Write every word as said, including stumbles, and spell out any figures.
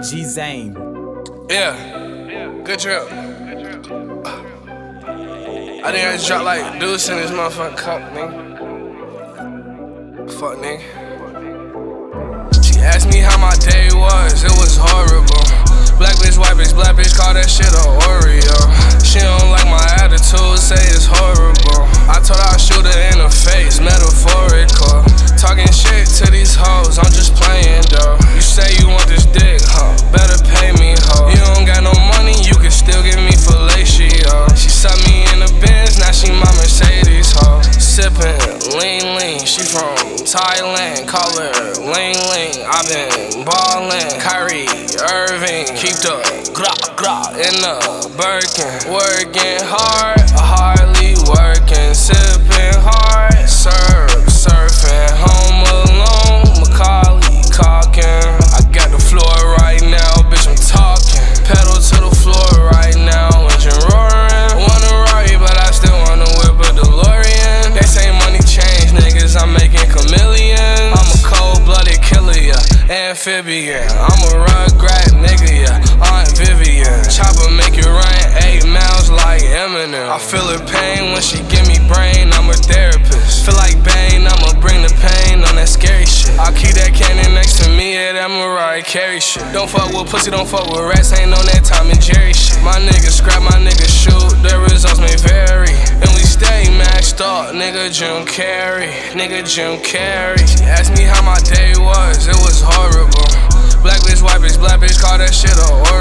G-Zane. Yeah, good trip. I think I just dropped like deuce in this motherfucking cup, nigga. Fuck, nigga. She asked me how my day was, it was horrible. Black bitch, white bitch, black bitch, call that shit a Oreo. She don't like my attitude, say it's horrible. I told her I'd shoot her in the face, metaphorical. Talking shit to these hoes, I'm just playing though. You say you want this dick, huh? Better pay me, ho. You don't got no money, you can still give me fellatio. She sucked me in the Benz, now she my Mercedes, ho. Sippin' lean lean, she from Thailand, call her Lean Lean. I been ballin', Kyrie Irving, keep the gra gra in the Birkin. Working hard, hardly working, sipping hard, surf, surfing, home alone, Macaulay Culkin. I got the floor right now, bitch, I'm talking. Pedal to the floor right now, engine roaring. Wanna Rari, but I still wanna whip a DeLorean. They say money change, niggas, I'm making chameleons. I'm a cold-blooded killer, yeah, amphibian. I'm a rugrat nigga, yeah, Aunt Vivian. Chopper make you run eight miles like Eminem. I feel her pain when she give me brain, I'm a therapist. Feel like Bane, I'ma bring the pain on that scary shit. I'll keep that cannon next to me, yeah, that Mariah Carey shit. Don't fuck with pussy, don't fuck with rats, ain't on that Tom and Jerry shit. My niggas scrap, my niggas shoot, the results may vary. And we stay maxed up, nigga Jim Carrey, nigga Jim Carrey. She asked me how my day was, it was horrible. Black bitch, white bitch, black bitch, call that shit a